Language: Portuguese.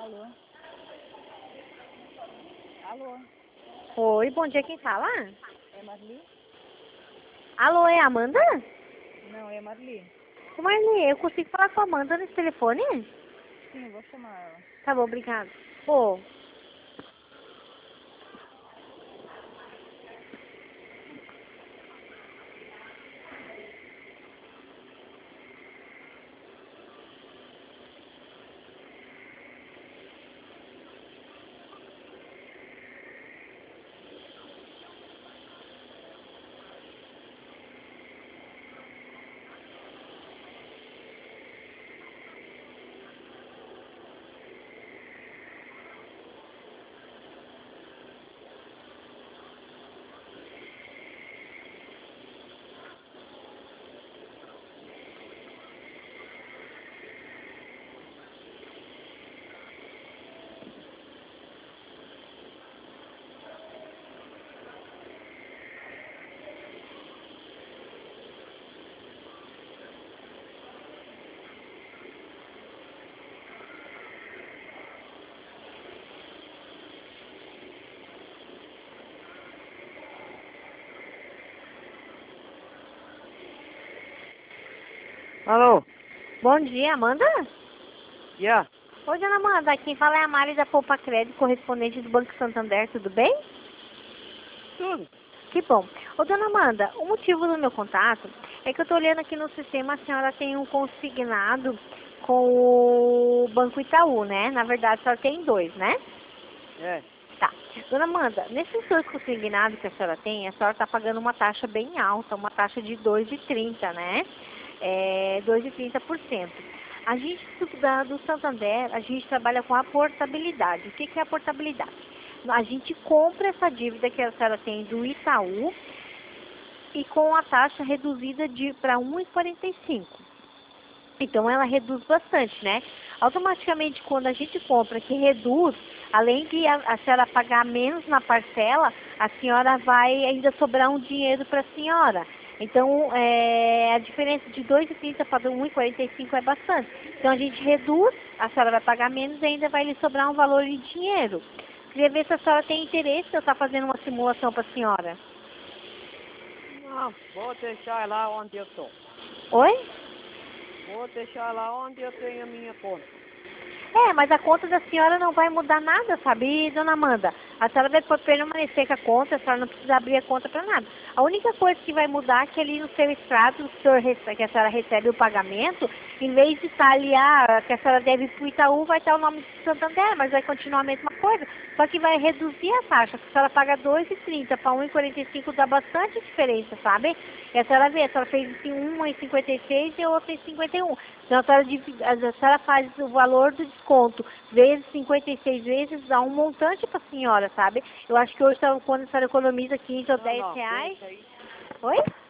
Alô? Alô? Oi, bom dia, quem fala? É Marli? Alô, é a Amanda? Não, é Marli. Ô, Marli, eu consigo falar com a Amanda nesse telefone? Sim, eu vou chamar ela. Tá bom, obrigado. Ô, Alô? bom dia, Amanda? Yeah. Oi, dona Amanda, quem fala é a Mari da Poupa Crédito, correspondente do Banco Santander, tudo bem? Tudo. Que bom. Ô, dona Amanda, o motivo do meu contato é que eu tô olhando aqui no sistema, a senhora tem um consignado com o Banco Itaú, né? Na verdade, a senhora tem dois, né? É. Tá. Dona Amanda, nesses dois consignados que a senhora está pagando uma taxa bem alta, uma taxa de 2,30, né? 2,30%. A gente do Santander, a gente trabalha com a portabilidade. O que é a portabilidade? A gente compra essa dívida que a senhora tem do Itaú e com a taxa reduzida para 1,45. Então ela reduz bastante, né? Automaticamente quando a gente compra que reduz, além de a senhora pagar menos na parcela, a senhora vai ainda sobrar um dinheiro para a senhora. Então a diferença de 2,30 para 1,45 é bastante. Então a gente reduz, a senhora vai pagar menos e ainda vai lhe sobrar um valor de dinheiro. Queria ver se a senhora tem interesse em eu estar fazendo uma simulação para a senhora. Não, vou deixar lá onde eu tô. Oi? Vou deixar lá onde eu tenho a minha conta. Mas a conta da senhora não vai mudar nada, sabe, dona Amanda? A senhora vai permanecer com a conta, a senhora não precisa abrir a conta para nada. A única coisa que vai mudar é que ali no seu extrato que a senhora recebe o pagamento, em vez de estar ali, que a senhora deve para o Itaú, vai estar o nome de Santander, mas vai continuar a mesma coisa. Só que vai reduzir a taxa, que a senhora paga 2,30 para 1,45 dá bastante diferença, sabe? E a senhora vê, a senhora fez assim, uma em 56 e outra em 51. Então a senhora faz o valor do desconto vezes 56 vezes, dá um montante para a senhora, sabe? Eu acho que hoje, quando a senhora economiza 15 ou 10 Não, reais... deixa aí. Oi?